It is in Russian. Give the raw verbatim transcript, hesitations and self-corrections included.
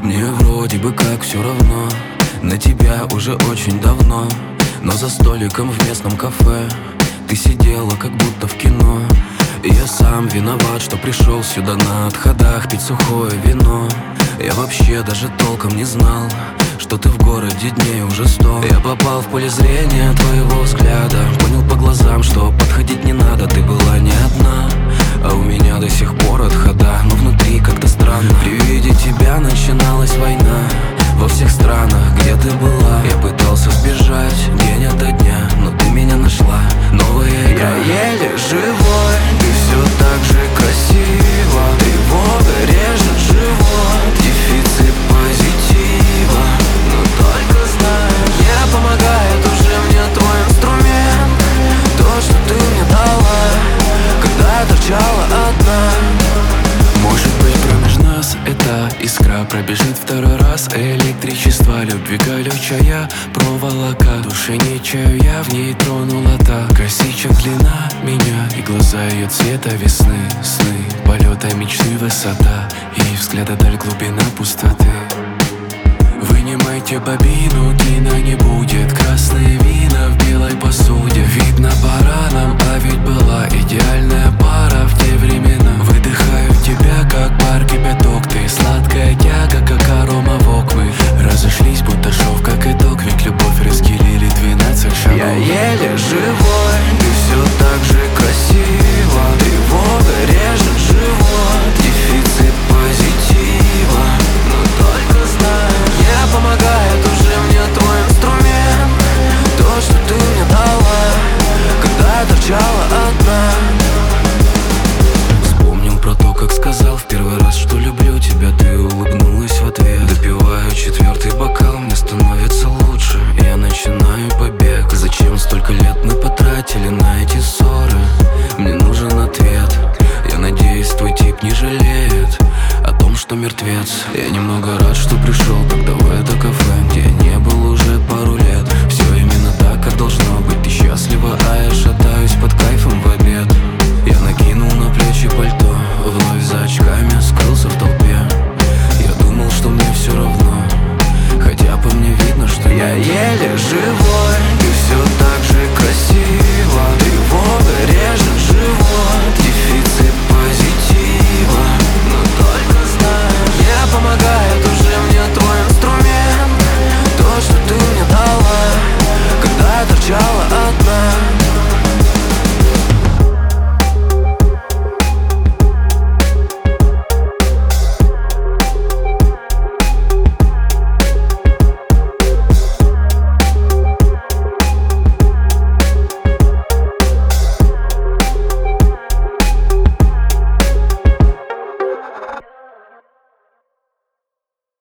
Мне вроде бы как все равно на тебя уже очень давно, но за столиком в местном кафе ты сидела как будто в кино. И я сам виноват, что пришел сюда на отходах пить сухое вино. Я вообще даже толком не знал, что ты в городе дней уже сто. Я попал в поле зрения твоего взгляда, понял по глазам, что подходить не надо. Ты была не одна, а у меня до сих пор отхода, но внутри как-то странно. При виде тебя начиналась война во всех странах, где ты была. Я пытался сбежать день ото дня, но ты меня нашла. Новая игра. Я еле живой, ты все так же красиво. Тревога режет живот, дефицит позитива. Но только знаешь, не помогает уже мне твой инструмент. То, что ты мне дала, когда я торчала одна. Может быть, промеж нас эта искра пробежит второй раз. Электричество любви колючая проволока, души не чаю, я в ней тронула та. Косичек длина меня и глаза ее цвета весны. Сны, полета мечты, высота и взгляда даль, глубина пустоты. Вынимайте бобину, кино не будет. Красные вина в белой посуде. Видно пора нам, а ведь была идеальная пара в те времена. Выдыхаю тебя, как пар кипяток. Ты сладкая тяга, как арома вок. Мы разошлись, будто шов, как итог. Ведь любовь разделили двенадцать шагов. Я еле живой, ты все так же красиво. Тревога режет живот, дефицит позитива. Но только знаешь, не помогает уже мне твой инструмент. То, что ты мне дала, когда я торчала одна. Вспомнил про то, как сказал в первый раз, что люблю тебя. Ты улыбнулась в ответ. Допиваю четвертый бокал, мне становится лучше. Я начинаю побег. Зачем столько лет